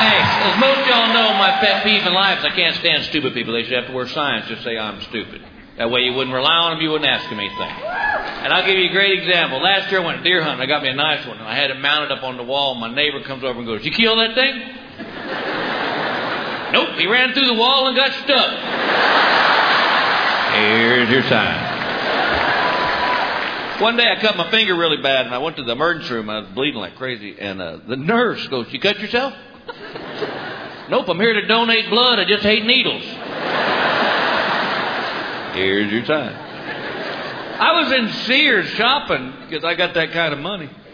as most of y'all know, my pet peeve in life is I can't stand stupid people. They should have to wear signs just say I'm stupid. That way you wouldn't rely on them, you wouldn't ask them anything. And I'll give you a great example. Last year I went deer hunting. I got me a nice one, and I had it mounted up on the wall. My neighbor comes over and goes, "You kill that thing?" "Nope, he ran through the wall and got stuck." Here's your sign. One day I cut my finger really bad, and I went to the emergency room. I was bleeding like crazy, and the nurse goes, "You cut yourself?" "Nope, I'm here to donate blood. I just hate needles." Here's your sign. I was in Sears shopping because I got that kind of money.